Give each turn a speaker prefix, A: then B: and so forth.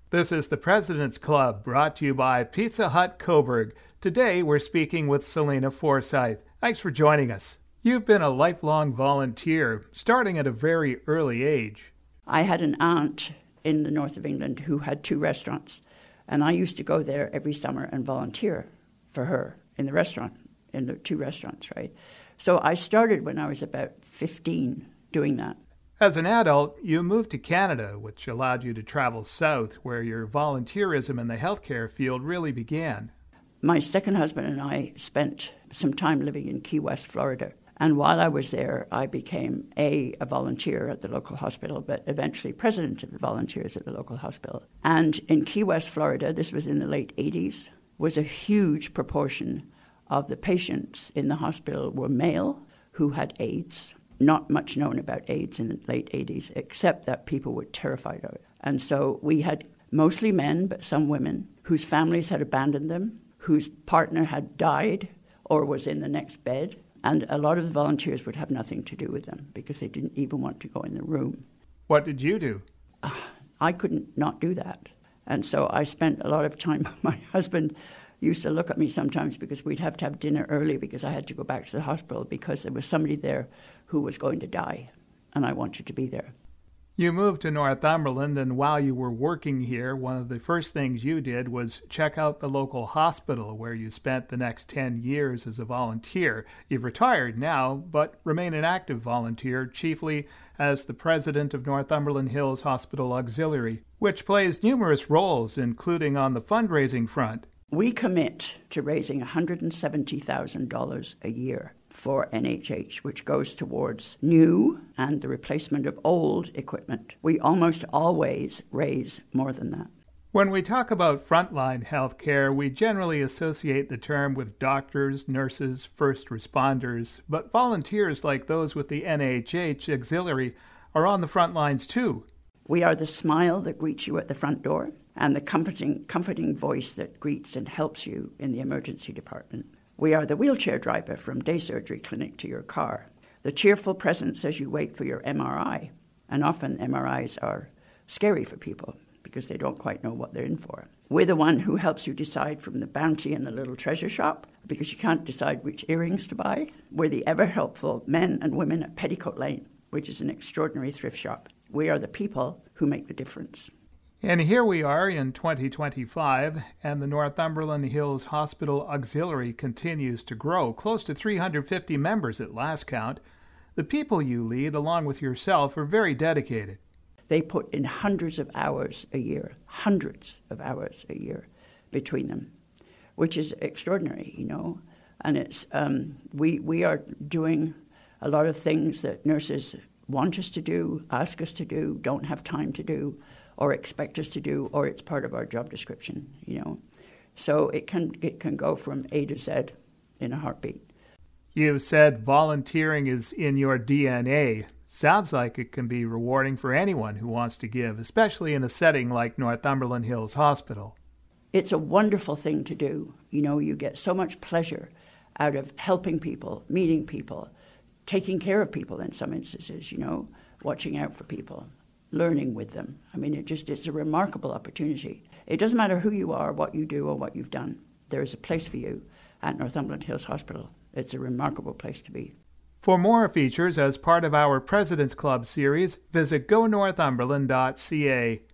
A: This is the President's Club, brought to you by Pizza Hut Coburg. Today, we're speaking with Selena Forsyth. Thanks for joining us. You've been a lifelong volunteer, starting at a very early age.
B: I had an aunt in the north of England who had 2 restaurants, and I used to go there every summer and volunteer for her in the 2 restaurants, right? So I started when I was about 15 doing that.
A: As an adult, you moved to Canada, which allowed you to travel south, where your volunteerism in the healthcare field really began.
B: My second husband and I spent some time living in Key West, Florida. And while I was there, I became a volunteer at the local hospital, but eventually president of the volunteers at the local hospital. And in Key West, Florida, this was in the late 80s, was a huge proportion of the patients in the hospital were male who had AIDS. Not much known about AIDS in the late 80s, except that people were terrified of it. And so we had mostly men, but some women, whose families had abandoned them, whose partner had died or was in the next bed. And a lot of the volunteers would have nothing to do with them because they didn't even want to go in the room.
A: What did you do?
B: I couldn't not do that. And so I spent a lot of time, my husband used to look at me sometimes because we'd have to have dinner early because I had to go back to the hospital because there was somebody there who was going to die, and I wanted to be there.
A: You moved to Northumberland, and while you were working here, one of the first things you did was check out the local hospital where you spent the next 10 years as a volunteer. You've retired now, but remain an active volunteer, chiefly as the president of Northumberland Hills Hospital Auxiliary, which plays numerous roles, including on the fundraising front.
B: We commit to raising $170,000 a year for NHH, which goes towards new and the replacement of old equipment. We almost always raise more than that.
A: When we talk about frontline health care, we generally associate the term with doctors, nurses, first responders, but volunteers like those with the NHH Auxiliary are on the front lines too.
B: We are the smile that greets you at the front door and the comforting voice that greets and helps you in the emergency department. We are the wheelchair driver from day surgery clinic to your car, the cheerful presence as you wait for your MRI. And often MRIs are scary for people because they don't quite know what they're in for. We're the one who helps you decide from the bounty and the little treasure shop because you can't decide which earrings to buy. We're the ever-helpful men and women at Petticoat Lane, which is an extraordinary thrift shop. We are the people who make the difference.
A: And here we are in 2025, and the Northumberland Hills Hospital Auxiliary continues to grow, close to 350 members at last count. The people you lead, along with yourself, are very dedicated.
B: They put in hundreds of hours a year between them, which is extraordinary, you know. And it's we are doing a lot of things that nurses want us to do, ask us to do, don't have time to do, or expect us to do, or it's part of our job description, you know. So it can go from A to Z in a heartbeat.
A: You've said volunteering is in your DNA. Sounds like it can be rewarding for anyone who wants to give, especially in a setting like Northumberland Hills Hospital.
B: It's a wonderful thing to do. You know, you get so much pleasure out of helping people, meeting people, taking care of people in some instances, you know, watching out for people, learning with them. I mean, it's a remarkable opportunity. It doesn't matter who you are, what you do, or what you've done. There is a place for you at Northumberland Hills Hospital. It's a remarkable place to be.
A: For more features as part of our President's Club series, visit gonorthumberland.ca.